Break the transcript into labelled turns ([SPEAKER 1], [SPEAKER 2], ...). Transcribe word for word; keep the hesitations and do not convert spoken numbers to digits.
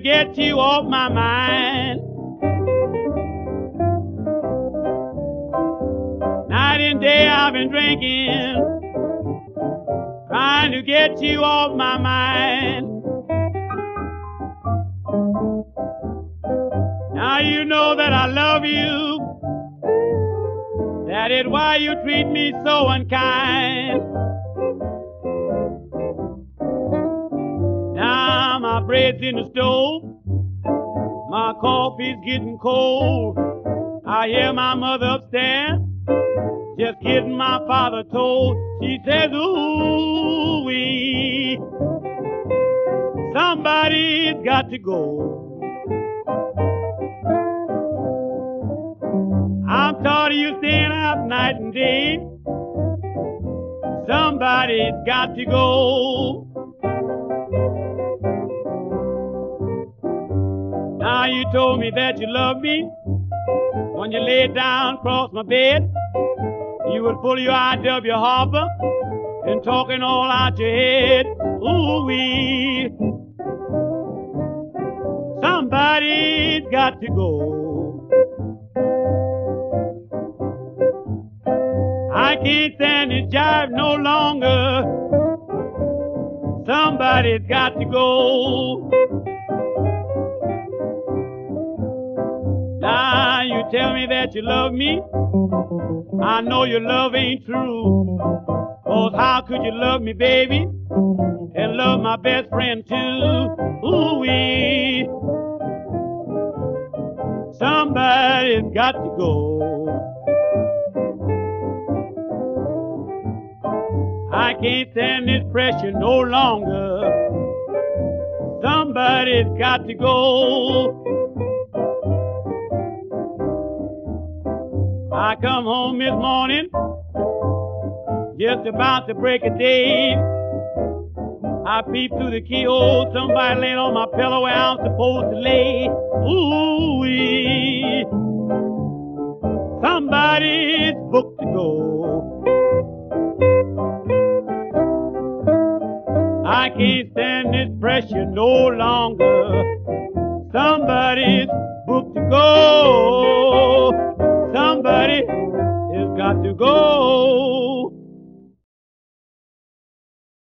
[SPEAKER 1] get you off my mind. Night and day I've been drinking, trying to get you off my mind. Now you know that I love you, that is why you treat me so unkind. Now my bread's in the stove, my coffee's getting cold. I hear my mother upstairs, just getting my father told. She says, ooh wee, somebody's got to go. I'm tired of you staying out night and day. Somebody's got to go. Now you told me that you loved me when you laid down across my bed. You would pull your I W Harper and talking all out your head. Ooh wee, somebody's got to go. I can't stand this jive no longer. Somebody's got to go. Now you tell me that you love me. I know your love ain't true. 'Cause how could you love me, baby, and love my best friend too? Ooh-wee, somebody's got to go. I can't stand this pressure no longer. Somebody's got to go. I come home this morning, just about to break a day. I peep through the keyhole, somebody laying on my pillow where I'm supposed to lay. Ooh-wee, somebody's booked to go. I can't stand this pressure no longer. Somebody's booked to go. Somebody has got to go.